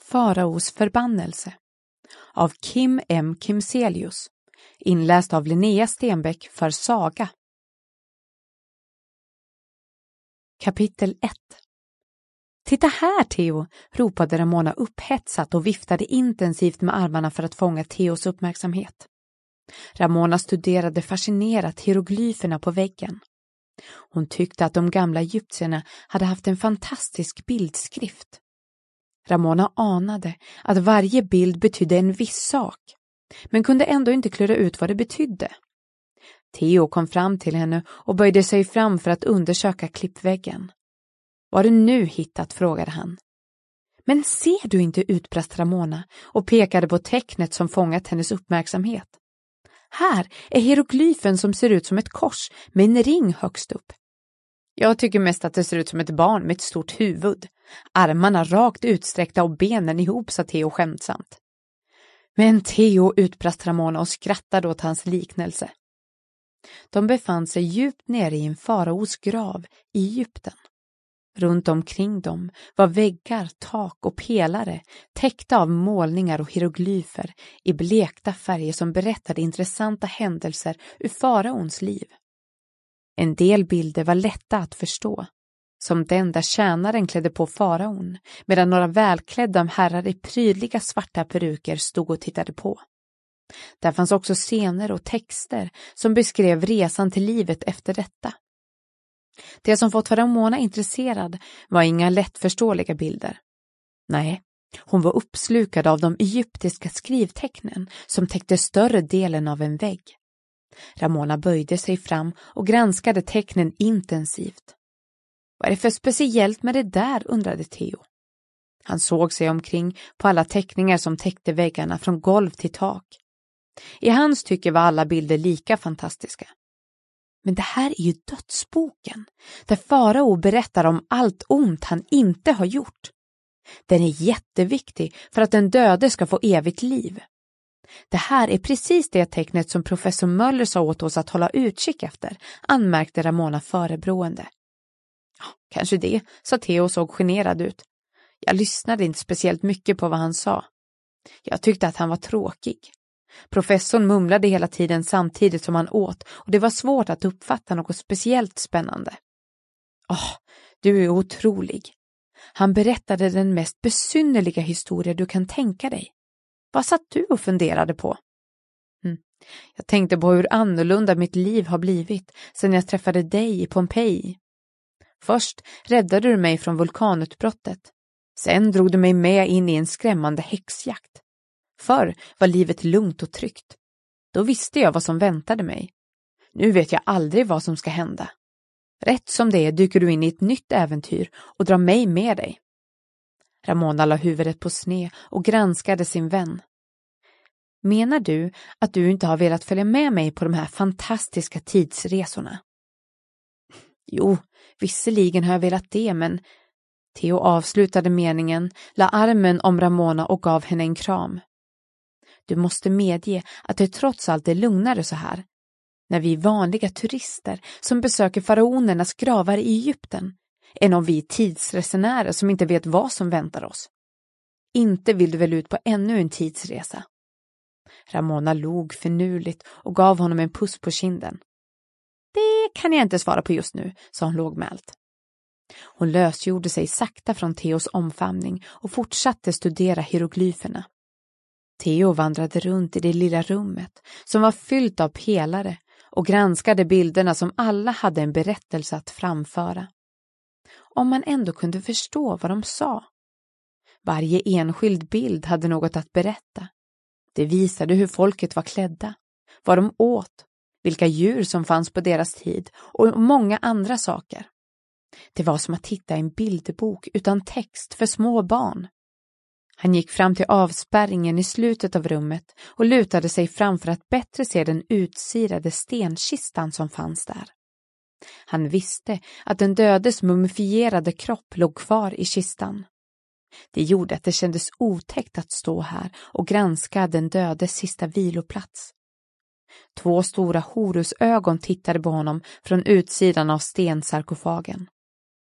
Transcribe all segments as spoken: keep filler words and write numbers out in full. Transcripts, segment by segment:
Faraos förbannelse av Kim M. Kimselius, inläst av Linnea Stenbeck för Saga. Kapitel ett. Titta här, Theo, ropade Ramona upphetsat och viftade intensivt med armarna för att fånga Theos uppmärksamhet. Ramona studerade fascinerat hieroglyferna på väggen. Hon tyckte att de gamla egyptierna hade haft en fantastisk bildskrift. Ramona anade att varje bild betydde en viss sak, men kunde ändå inte klura ut vad det betydde. Theo kom fram till henne och böjde sig fram för att undersöka klippväggen. Vad har du nu hittat, frågade han. Men ser du inte, utbrast Ramona och pekade på tecknet som fångat hennes uppmärksamhet. Här är hieroglyfen som ser ut som ett kors med en ring högst upp. Jag tycker mest att det ser ut som ett barn med ett stort huvud. Armarna rakt utsträckta och benen ihop, sa Theo skämtsamt. Men Theo, utbrast Ramona och skrattade åt hans liknelse. De befann sig djupt nere i en faraos grav i Egypten. Runt omkring dem var väggar, tak och pelare täckta av målningar och hieroglyfer i blekta färger som berättade intressanta händelser ur faraons liv. En del bilder var lätta att förstå, som den där tjänaren klädde på faraon, medan några välklädda herrar i prydliga svarta peruker stod och tittade på. Där fanns också scener och texter som beskrev resan till livet efter detta. Det som fått Ramona intresserad var inga lättförståeliga bilder. Nej, hon var uppslukad av de egyptiska skrivtecknen som täckte större delen av en vägg. Ramona böjde sig fram och granskade tecknen intensivt. Vad är det för speciellt med det där, undrade Theo. Han såg sig omkring på alla teckningar som täckte väggarna från golv till tak. I hans tycke var alla bilder lika fantastiska. Men det här är ju dödsboken, där farao berättar om allt ont han inte har gjort. Den är jätteviktig för att den döde ska få evigt liv. Det här är precis det tecknet som professor Möller sa åt oss att hålla utkik efter, anmärkte Ramona förebrående. Ja, kanske det, sa Theo och såg generad ut. Jag lyssnade inte speciellt mycket på vad han sa. Jag tyckte att han var tråkig. Professorn mumlade hela tiden samtidigt som han åt och det var svårt att uppfatta något speciellt spännande. Åh, du är otrolig. Han berättade den mest besynnerliga historia du kan tänka dig. Vad satt du och funderade på? Hm. Jag tänkte på hur annorlunda mitt liv har blivit sedan jag träffade dig i Pompeji. Först räddade du mig från vulkanutbrottet. Sen drog du mig med in i en skrämmande häxjakt. Förr var livet lugnt och tryggt. Då visste jag vad som väntade mig. Nu vet jag aldrig vad som ska hända. Rätt som det är dyker du in i ett nytt äventyr och drar mig med dig. Ramona la huvudet på sne och granskade sin vän. Menar du att du inte har velat följa med mig på de här fantastiska tidsresorna? Jo, visserligen har jag velat det, men... Theo avslutade meningen, la armen om Ramona och gav henne en kram. Du måste medge att det trots allt är lugnare så här. När vi är vanliga turister som besöker faraonernas gravar i Egypten, än om vi är tidsresenärer som inte vet vad som väntar oss. Inte vill du väl ut på ännu en tidsresa? Ramona log finurligt och gav honom en puss på kinden. Det kan jag inte svara på just nu, sa hon lågmält. Hon lösgjorde sig sakta från Theos omfamning och fortsatte studera hieroglyferna. Theo vandrade runt i det lilla rummet som var fyllt av pelare och granskade bilderna som alla hade en berättelse att framföra. Om man ändå kunde förstå vad de sa. Varje enskild bild hade något att berätta. Det visade hur folket var klädda, vad de åt, vilka djur som fanns på deras tid och många andra saker. Det var som att hitta en bilderbok utan text för små barn. Han gick fram till avspärringen i slutet av rummet och lutade sig fram för att bättre se den utsirade stenkistan som fanns där. Han visste att den dödes mumifierade kropp låg kvar i kistan. Det gjorde att det kändes otäckt att stå här och granska den dödes sista viloplats. Två stora horusögon tittade på honom från utsidan av stensarkofagen.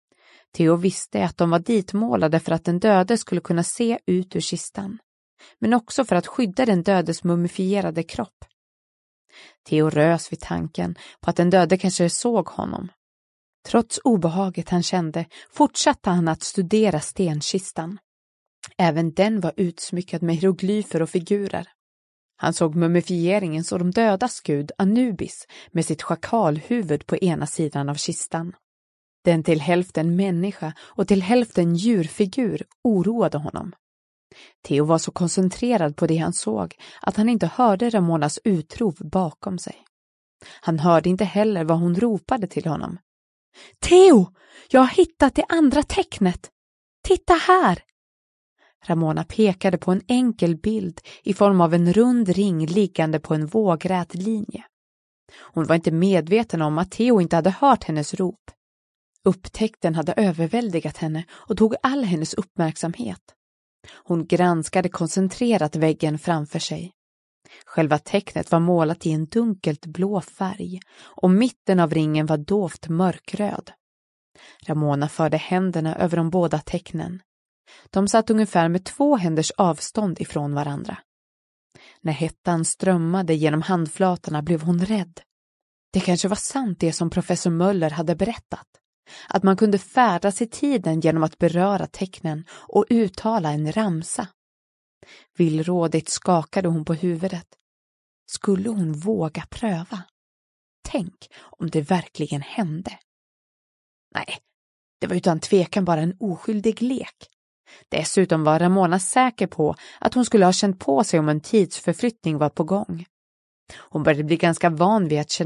Theo visste att de var ditmålade för att den döde skulle kunna se ut ur kistan, men också för att skydda den dödes mumifierade kropp. Theo rös vid tanken på att den döde kanske såg honom. Trots obehaget han kände fortsatte han att studera stenkistan. Även den var utsmyckad med hieroglyfer och figurer. Han såg mumifieringens och de dödas gud Anubis med sitt schakalhuvud på ena sidan av kistan. Den till hälften människa och till hälften djurfigur oroade honom. Theo var så koncentrerad på det han såg att han inte hörde Ramonas utrop bakom sig. Han hörde inte heller vad hon ropade till honom. Theo, jag har hittat det andra tecknet. Titta här! Ramona pekade på en enkel bild i form av en rund ring liggande på en vågrät linje. Hon var inte medveten om att Theo inte hade hört hennes rop. Upptäckten hade överväldigat henne och tog all hennes uppmärksamhet. Hon granskade koncentrerat väggen framför sig. Själva tecknet var målat i en dunkelt blå färg och mitten av ringen var dovt mörkröd. Ramona förde händerna över de båda tecknen. De satt ungefär med två händers avstånd ifrån varandra. När hettan strömmade genom handflatorna blev hon rädd. Det kanske var sant det som professor Möller hade berättat. Att man kunde färdas i tiden genom att beröra tecknen och uttala en ramsa. Villrådigt skakade hon på huvudet. Skulle hon våga pröva? Tänk om det verkligen hände. Nej, det var utan tvekan bara en oskyldig lek. Dessutom var Ramona säker på att hon skulle ha känt på sig om en tidsförflyttning var på gång. Hon började bli ganska van vid att känna